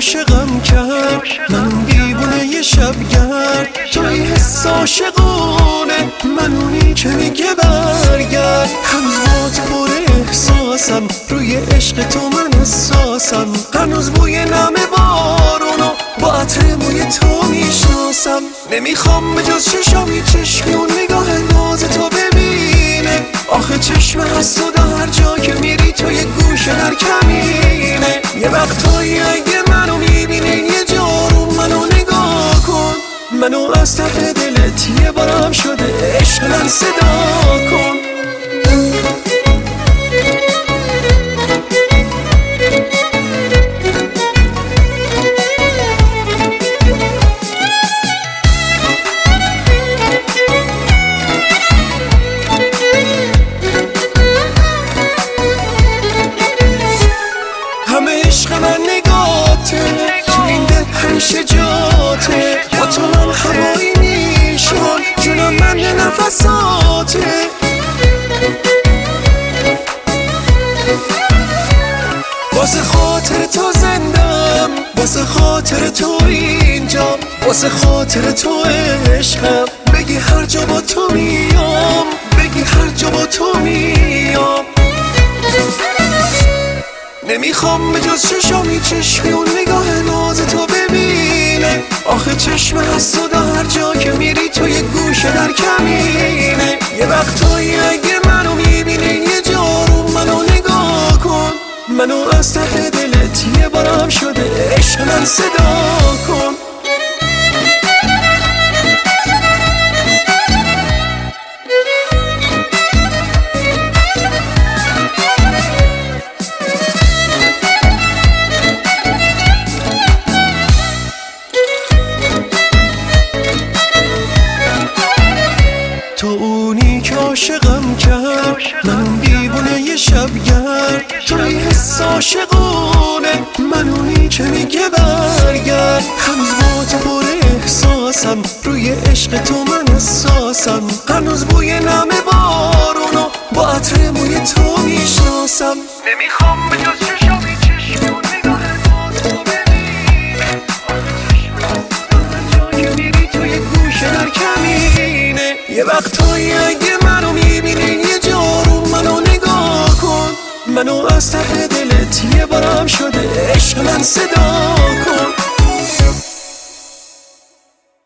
عاشقم کرد، من دیوونه یه شبگرد. توی حس عاشقونه، من اونی که میگه برگرد. هنوز با تو پر احساسم، روی عشق تو من حساسم. هنوز بوی نم بارونو با عطر موی تو میشناسم. نمیخوام به جز چشمی چشمی اون نگاه ناز تو ببینه. آخه چشم حسود هر جا که میری تو یه گوشه در کمینه. یه وقتایی اگه منو میبینه یه جارو منو نگاه کن. منو از ته دلت یه بارم شده عشق من صدا کن. همه عشق من نگاته، تو این دل همیشه جاته. با تو من هوایی میشم، جونم من نفساته. واسه خاطر تو زندم، واسه خاطر تو اینجام، واسه خاطر تو عشقم. بگی هر جا با تو میام، بگی هر جا با تو میام. نمیخوام به جز چشمی چشمی اون نگاه ناز تو ببینه. آخه چشم حسود هر جا که میری تو یه گوشه در کمینه. یه وقتایی اگه منو میبینه یه جارو منو نگاه کن. منو از ته دلت یه بارم شده عشق من صدا کن. تو اونی که عاشقم کرد، من دیوونه یه شبگرد. توی حس عاشقونه، من اونی که میگه برگرد. هنوز با تو پر احساسم، روی عشق تو من حساسم. هنوز بوی نم بارونو با عطر موی تو میشناسم. نمیخوام به جز چشمی چشمی اون نگاه ناز تو ببینه. آخه چشم هر جا که میری تو یه گوشه در کمینه. یه وقتایی اگه منو میبینه یه جارو منو نگاه کن. منو از ته دلت یه بارم شده عشق من صدا